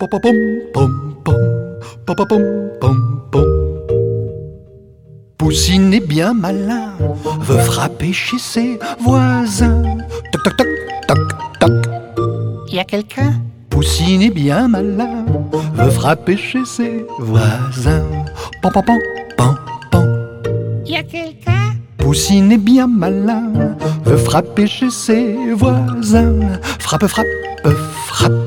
Pom pom pom, pom pom pom pom. Poussine est bien malin, veut frapper chez ses voisins. Toc toc toc toc toc. Y a quelqu'un? Poussine est bien malin, veut frapper chez ses voisins. Pom pom pom pom pom. Y a quelqu'un? Poussine est bien malin, veut frapper chez ses voisins. Frappe, frappe, frappe.